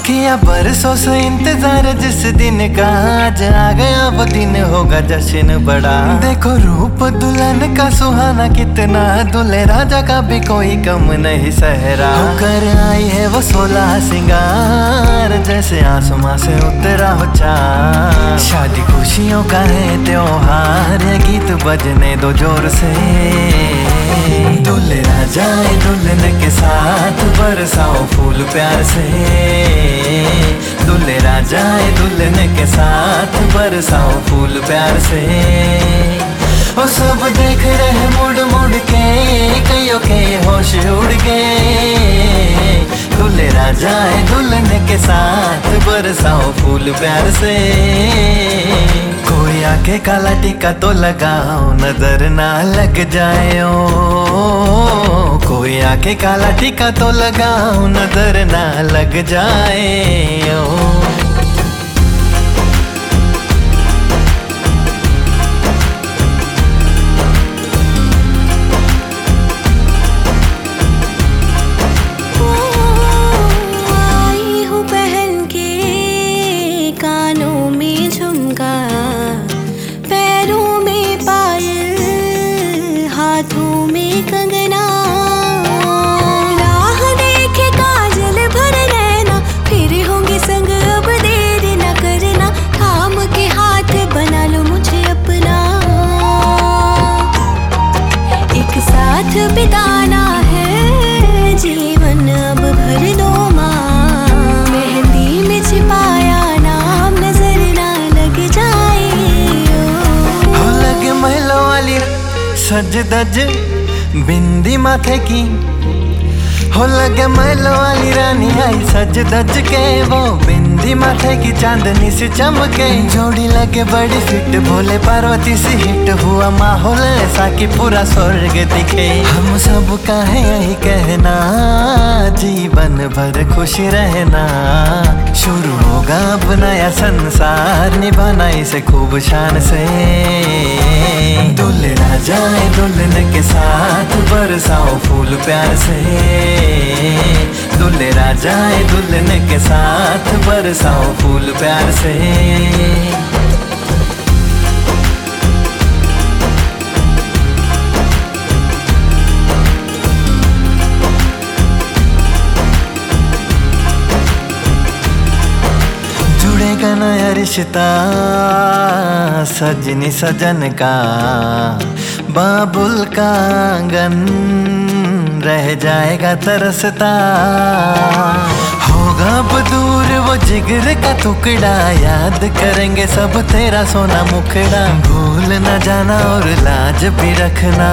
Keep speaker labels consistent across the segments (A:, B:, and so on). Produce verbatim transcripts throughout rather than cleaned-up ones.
A: किया बरसों से इंतजार जिस दिन का, आज आ गया वो दिन होगा जश्न बड़ा। देखो रूप दुल्हन का सुहाना कितना, दूल्हे राजा का भी कोई कम नहीं सहरा। होकर आई है वो सोलह सिंगार, जैसे आसमां से उतरा हो चाँद। शादी खुशियों का है त्योहार, ये गीत बजने दो जोर से। दूल्हे राजा दुल्हन के साथ बरसाओ फूल प्यार से। दूल्हे राजा दुल्हन के साथ बरसाओ फूल प्यार से। वो सब देख रहे मुड़ मुड़ के, कईयों के होश उड़ गए। दूल्हे राजा दुल्हन के साथ बरसाओ फूल प्यार से। कोई आके काला टीका तो लगाओ, नजर ना लग जाए ओ। कोई आके काला टीका तो लगाओ, नजर ना लग जाए ओ।
B: हाथों में कंगना, राह देखे काजल भर लेना, फिर होंगे संग अब देर न करना। थाम के हाथ बना लो मुझे अपना, एक साथ बिताना है जीवन अब भर दो माँ। मेहंदी में छिपाया नाम, नजर ना लग जाए
A: हो लगे महलों वाली सज धज बिंदी माथे की। हो लगे महलों वाली रानी आई सज धज के, वो बिंदी माथे की चांदनी सी चमके। जोड़ी लगे बड़ी फिट, भोले पार्वती सी हिट, हुआ माहौल ऐसा कि पूरा स्वर्ग दिखे। हम सब का है यही कहना, जीवन भर खुश रहना। शुरू होगा अब नया संसार, निभाना इसे खूब शान से। दूल्हे राजा दुल्हन के साथ बरसाओ फूल प्यार से। दूल्हे राजा दुल्हन के साथ बरसाओ फूल प्यार से। जुड़ेगा नया रिश्ता सजनी सजन का, बाबुल का आंगन रह जाएगा तरसता। होगा अब दूर वो जिगर का टुकड़ा, याद करेंगे सब तेरा सोना मुखड़ा। भूल न जाना और लाज भी रखना,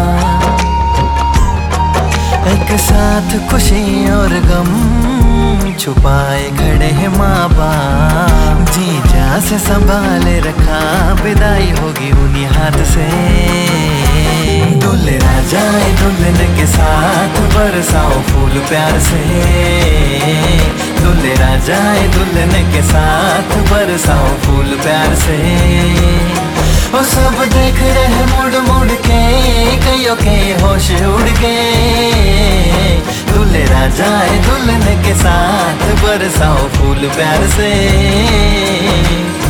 A: एक साथ खुशी और गम छुपाए खड़े हैं माँ बाप। जीजा से संभाले रखा, विदाई होगी उन्हीं हाथ से। दूल्हे राजा दुल्हन के साथ बरसाओ फूल प्यार से। दूल्हे राजा दुल्हन के साथ बरसाओ फूल प्यार से। वो सब देख रहे मुड़ मुड़ के, कईयों के होश उड़ गए। दूल्हे राजा दुल्हन के साथ बरसाओ फूल प्यार से।